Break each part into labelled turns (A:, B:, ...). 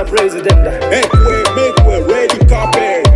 A: President.
B: Make way, ready carpet.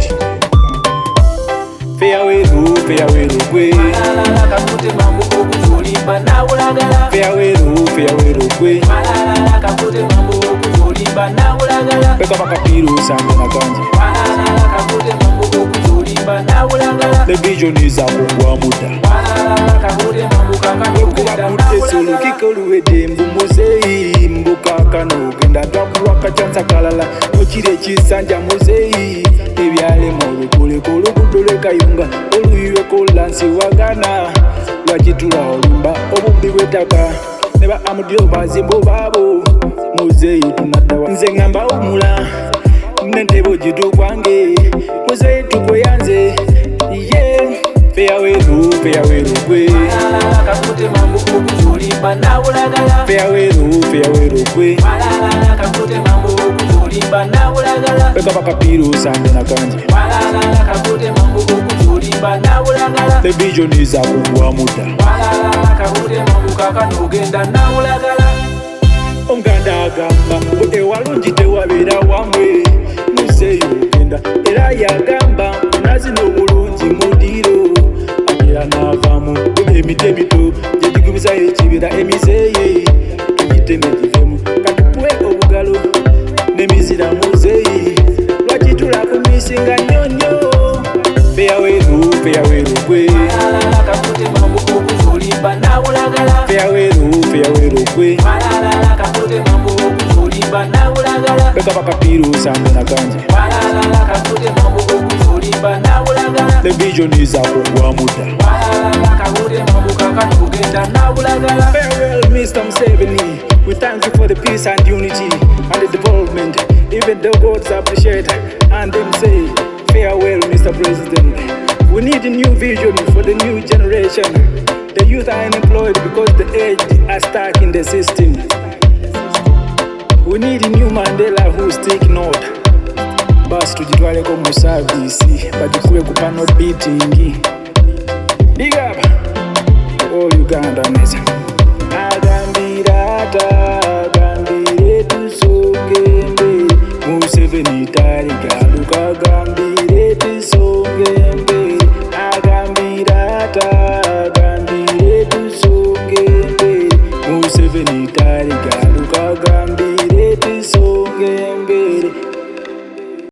A: Farewell, kwe.
C: Malala kakute mambo okuzolimba nawulagala.
A: Farewell, kwe.
C: Malala kakute mambo okuzolimba nawulagala.
A: Peka bakapiro sanga na kanje.
C: Malala kakute mambo okuzolimba nawulagala.
A: The vision is a kugwa muda.
C: Malala kakute mambo kakatugenda
A: Kuba solo kikoluwede mbumuzeyi mbukaka nogenda twakuwaka chansa kalala okire kisanja muzeyi ebyalema olukoleko olugudo lwekayunga oluyuyokolansi wagana lwakitula olumba obubbi bw'ettaka ne ba amudio bazimbo baabo muzeyi tunaddawa nze ngamba omula nentebo gitu kwange muzeyi tukweyanze ye Farewell, kwe.
C: Malala kakute mambo okuzolimba nawulagala.
A: Farewell, kwe.
C: Malala kakute mambo okuzolimba nawulagala.
A: Peka bakapiro sanga na kanje.
C: Malala kakute mambo okuzolimba nawulagala.
A: The vision is a kugwa muda.
C: Malala kakute mambo kakatugenda nawulagala.
A: Omuganda agamba ewalungi tewabeera wamwe muzeeyi ogenda era yagamba nazi n'obulungi mudiro agera n'avaamu emiti emito gyegigubisa ekibira emizeeyi tugiteme givemu katukuwe obugalo n'emizira muzeeyi lwakitula ku misinga nnyonnyo Farewell, kwe.
C: Malala kakute mambo okuzolimba nawulagala.
A: Farewell, kwe.
C: Malala kakute mambo okuzolimba nawulagala.
A: Peka bakapiro sanga na kanje.
C: Malala kakute mambo okuzolimba nawulagala.
A: The vision is a kugwa muda.
C: Malala kakute mambo kakatugenda nawulagala.
A: Farewell, Mr. Museveni. We thank you for the peace and unity and the development. Even the gods appreciate and them say, farewell, Mr. President. We need a new vision for the new generation. The youth are unemployed because the aged are stuck in the system. We need a new Mandela who's taking note. Basi tujitwaleko mu service badikule ku panel beating. Big up all Ugandans. Agambira ata